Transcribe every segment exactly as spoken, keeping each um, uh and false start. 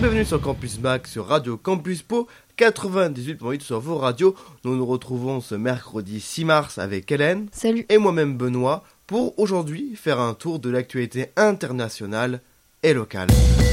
bienvenue sur Campus Mac sur Radio Campus Pau quatre-vingt-dix-huit virgule huit sur vos radios. Nous nous retrouvons ce mercredi six mars avec Hélène. Salut. Et moi-même Benoît pour aujourd'hui faire un tour de l'actualité internationale et locale.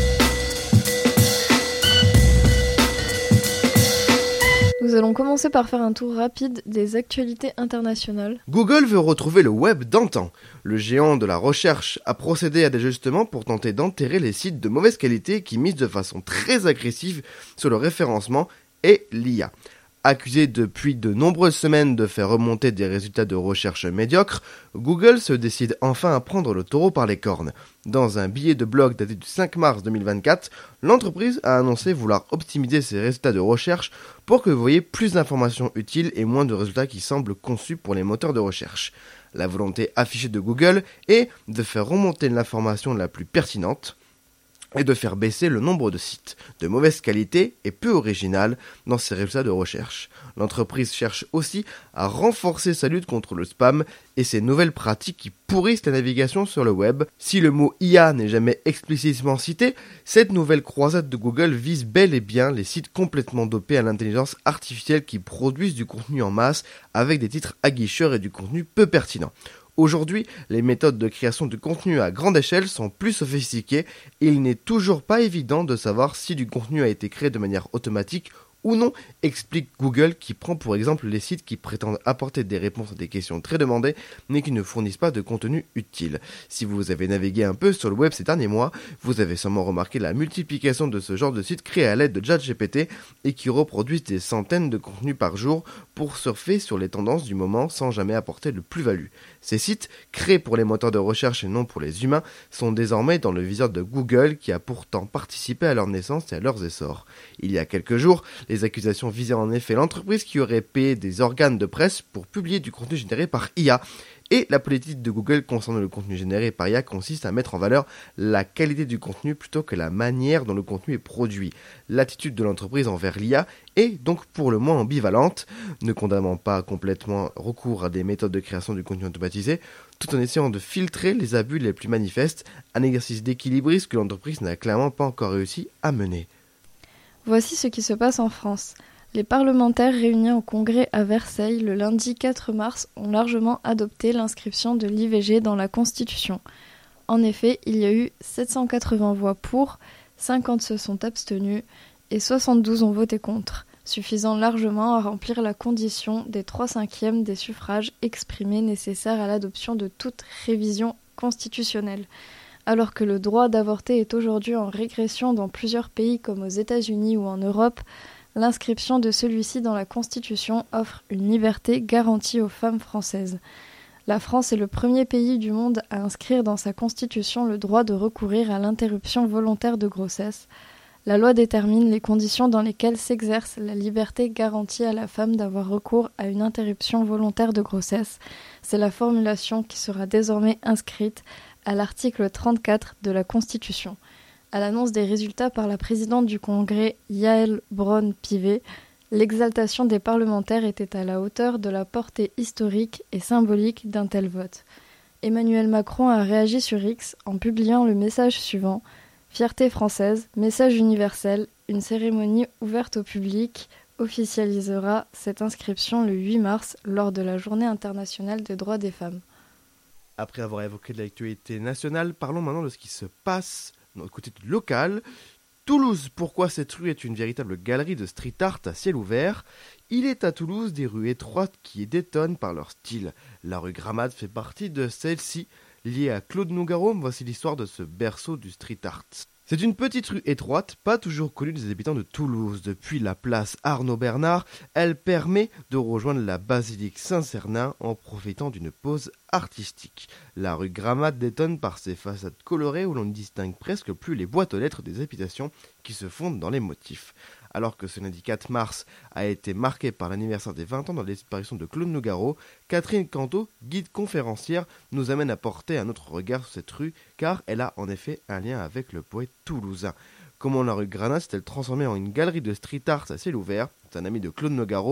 Nous allons commencer par faire un tour rapide des actualités internationales. Google veut retrouver le web d'antan. Le géant de la recherche a procédé à des ajustements pour tenter d'enterrer les sites de mauvaise qualité qui misent de façon très agressive sur le référencement et l'I A. Accusé depuis de nombreuses semaines de faire remonter des résultats de recherche médiocres, Google se décide enfin à prendre le taureau par les cornes. Dans un billet de blog daté du cinq mars deux mille vingt-quatre, l'entreprise a annoncé vouloir optimiser ses résultats de recherche pour que vous voyez plus d'informations utiles et moins de résultats qui semblent conçus pour les moteurs de recherche. La volonté affichée de Google est de faire remonter l'information la plus pertinente et de faire baisser le nombre de sites de mauvaise qualité et peu originales dans ses résultats de recherche. L'entreprise cherche aussi à renforcer sa lutte contre le spam et ses nouvelles pratiques qui pourrissent la navigation sur le web. Si le mot I A n'est jamais explicitement cité, cette nouvelle croisade de Google vise bel et bien les sites complètement dopés à l'intelligence artificielle qui produisent du contenu en masse avec des titres aguicheurs et du contenu peu pertinent. Aujourd'hui, les méthodes de création de contenu à grande échelle sont plus sophistiquées et il n'est toujours pas évident de savoir si du contenu a été créé de manière automatique ou non, explique Google qui prend pour exemple les sites qui prétendent apporter des réponses à des questions très demandées mais qui ne fournissent pas de contenu utile. Si vous avez navigué un peu sur le web ces derniers mois, vous avez sûrement remarqué la multiplication de ce genre de sites créés à l'aide de ChatGPT et qui reproduisent des centaines de contenus par jour pour surfer sur les tendances du moment sans jamais apporter de plus-value. Ces sites, créés pour les moteurs de recherche et non pour les humains, sont désormais dans le viseur de Google qui a pourtant participé à leur naissance et à leurs essors. Il y a quelques jours, les accusations visaient en effet l'entreprise qui aurait payé des organes de presse pour publier du contenu généré par I A. Et la politique de Google concernant le contenu généré par I A consiste à mettre en valeur la qualité du contenu plutôt que la manière dont le contenu est produit. L'attitude de l'entreprise envers l'I A est donc pour le moins ambivalente, ne condamnant pas complètement recours à des méthodes de création du contenu automatisé, tout en essayant de filtrer les abus les plus manifestes, un exercice d'équilibrisme que l'entreprise n'a clairement pas encore réussi à mener. Voici ce qui se passe en France. Les parlementaires réunis au Congrès à Versailles le lundi quatre mars ont largement adopté l'inscription de l'I V G dans la Constitution. En effet, il y a eu sept cent quatre-vingts voix pour, cinquante se sont abstenus et soixante-douze ont voté contre, suffisant largement à remplir la condition des trois cinquièmes des suffrages exprimés nécessaires à l'adoption de toute révision constitutionnelle. Alors que le droit d'avorter est aujourd'hui en régression dans plusieurs pays comme aux États-Unis ou en Europe, l'inscription de celui-ci dans la Constitution offre une liberté garantie aux femmes françaises. La France est le premier pays du monde à inscrire dans sa Constitution le droit de recourir à l'interruption volontaire de grossesse. La loi détermine les conditions dans lesquelles s'exerce la liberté garantie à la femme d'avoir recours à une interruption volontaire de grossesse. C'est la formulation qui sera désormais inscrite à l'article trente-quatre de la Constitution. À l'annonce des résultats par la présidente du Congrès, Yaël Braun-Pivet, l'exaltation des parlementaires était à la hauteur de la portée historique et symbolique d'un tel vote. Emmanuel Macron a réagi sur X en publiant le message suivant « Fierté française, message universel, une cérémonie ouverte au public officialisera cette inscription le huit mars lors de la Journée internationale des droits des femmes. » Après avoir évoqué de l'actualité nationale, parlons maintenant de ce qui se passe dans le côté local. Toulouse, pourquoi cette rue est une véritable galerie de street art à ciel ouvert. Il est à Toulouse des rues étroites qui détonnent par leur style. La rue Gramade fait partie de celle-ci. Liée à Claude Nougaro, voici l'histoire de ce berceau du street art. C'est une petite rue étroite, pas toujours connue des habitants de Toulouse. Depuis la place Arnaud-Bernard, elle permet de rejoindre la basilique Saint-Cernin en profitant d'une pause artistique. La rue Gramade détonne par ses façades colorées où l'on ne distingue presque plus les boîtes aux lettres des habitations qui se fondent dans les motifs. Alors que ce lundi quatre mars a été marqué par l'anniversaire des vingt ans de la disparition de Claude Nougaro, Catherine Canto, guide conférencière, nous amène à porter un autre regard sur cette rue car elle a en effet un lien avec le poète toulousain. Comment la rue Gramade s'est-elle transformée en une galerie de street art à ciel ouvert? C'est un ami de Claude Nougaro,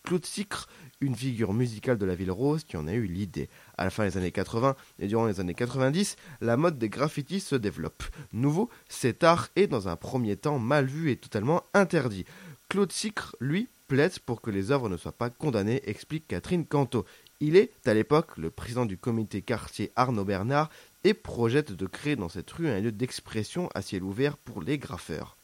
Claude Sicre, une figure musicale de la ville rose qui en a eu l'idée. À la fin des années quatre-vingts et durant les années quatre-vingt-dix, la mode des graffitis se développe. Nouveau, cet art est dans un premier temps mal vu et totalement interdit. Claude Sicre, lui, plaide pour que les œuvres ne soient pas condamnées, explique Catherine Canto. Il est, à l'époque, le président du comité quartier Arnaud Bernard et projette de créer dans cette rue un lieu d'expression à ciel ouvert pour les graffeurs.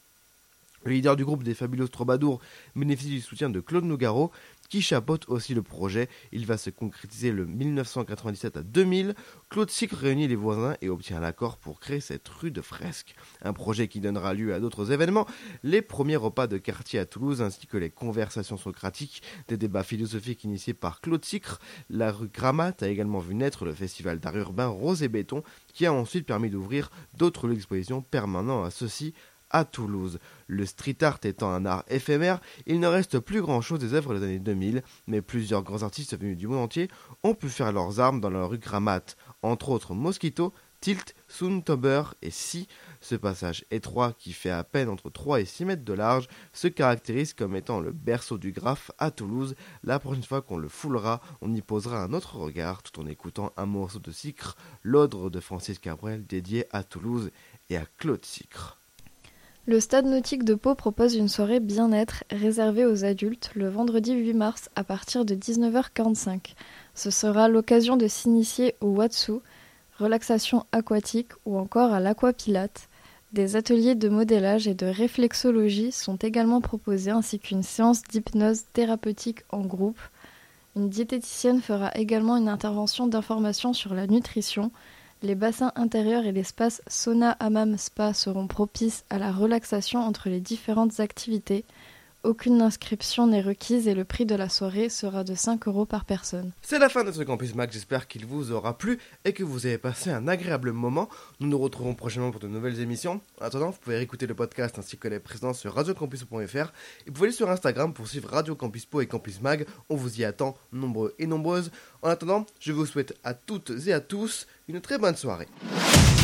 Le leader du groupe des Fabulous Troubadours bénéficie du soutien de Claude Nougaro, qui chapeaute aussi le projet. Il va se concrétiser le mille neuf cent quatre-vingt-dix-sept à deux mille. Claude Sicre réunit les voisins et obtient l'accord pour créer cette rue de fresques. Un projet qui donnera lieu à d'autres événements, les premiers repas de quartier à Toulouse ainsi que les conversations socratiques, des débats philosophiques initiés par Claude Sicre. La rue Grammat a également vu naître le festival d'art urbain Rose et Béton, qui a ensuite permis d'ouvrir d'autres lieux d'exposition permanents à ceux-ci à Toulouse. Le street art étant un art éphémère, il ne reste plus grand-chose des œuvres des années deux mille, mais plusieurs grands artistes venus du monde entier ont pu faire leurs armes dans la rue Grammat, entre autres Mosquito, Tilt, Soontober et Si. Ce passage étroit, qui fait à peine entre trois et six mètres de large, se caractérise comme étant le berceau du graphe à Toulouse. La prochaine fois qu'on le foulera, on y posera un autre regard tout en écoutant un morceau de Sicre, l'Ordre de Francis Cabrel dédié à Toulouse et à Claude Sicre. Le Stade nautique de Pau propose une soirée bien-être réservée aux adultes le vendredi huit mars à partir de dix-neuf heures quarante-cinq. Ce sera l'occasion de s'initier au Watsu, relaxation aquatique ou encore à l'aquapilate. Des ateliers de modélage et de réflexologie sont également proposés ainsi qu'une séance d'hypnose thérapeutique en groupe. Une diététicienne fera également une intervention d'information sur la nutrition. Les bassins intérieurs et l'espace sauna hammam spa seront propices à la relaxation entre les différentes activités. Aucune inscription n'est requise et le prix de la soirée sera de cinq euros par personne. C'est la fin de ce Campus Mag, j'espère qu'il vous aura plu et que vous avez passé un agréable moment. Nous nous retrouvons prochainement pour de nouvelles émissions. En attendant, vous pouvez réécouter le podcast ainsi que les précédents sur radio campus point f r et vous pouvez aller sur Instagram pour suivre Radio Campus Pau et Campus Mag. On vous y attend nombreux et nombreuses. En attendant, je vous souhaite à toutes et à tous une très bonne soirée.